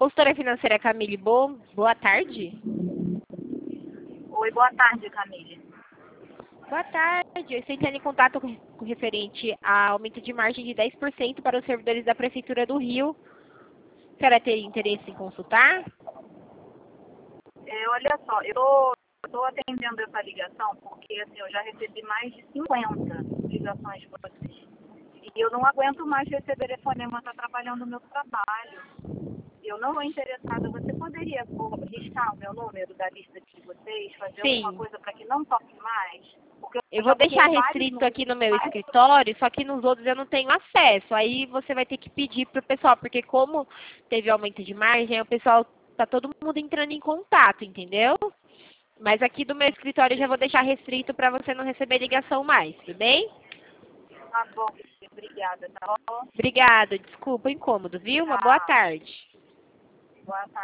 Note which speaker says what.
Speaker 1: Consultora financeira Camille, boa tarde.
Speaker 2: Oi, boa tarde, Camille.
Speaker 1: Boa tarde. Eu estou entrando em contato com referente a aumento de margem de 10% para os servidores da Prefeitura do Rio. A senhora teria interesse em consultar?
Speaker 2: Olha só, eu estou atendendo essa ligação porque assim, eu já recebi mais de 50 ligações de vocês. E eu não aguento mais receber telefonema, está atrapalhando o meu trabalho. Eu não estou interessada. Você poderia riscar o meu número da lista de vocês, fazer alguma
Speaker 1: Sim.
Speaker 2: coisa para que não toque mais? Porque
Speaker 1: Eu
Speaker 2: já
Speaker 1: vou deixar
Speaker 2: bloqueei vários
Speaker 1: restrito aqui no meu
Speaker 2: números.
Speaker 1: escritório, só que nos outros eu não tenho acesso. Aí você vai ter que pedir pro pessoal, porque como teve aumento de margem, o pessoal tá todo mundo entrando em contato, entendeu? Mas aqui do meu escritório eu já vou deixar restrito para você não receber ligação mais, tudo bem?
Speaker 2: Tá bom, obrigada, tá bom?
Speaker 1: Obrigada, desculpa o incômodo, viu? Uma boa
Speaker 2: Tchau.
Speaker 1: tarde.
Speaker 2: Boa tarde.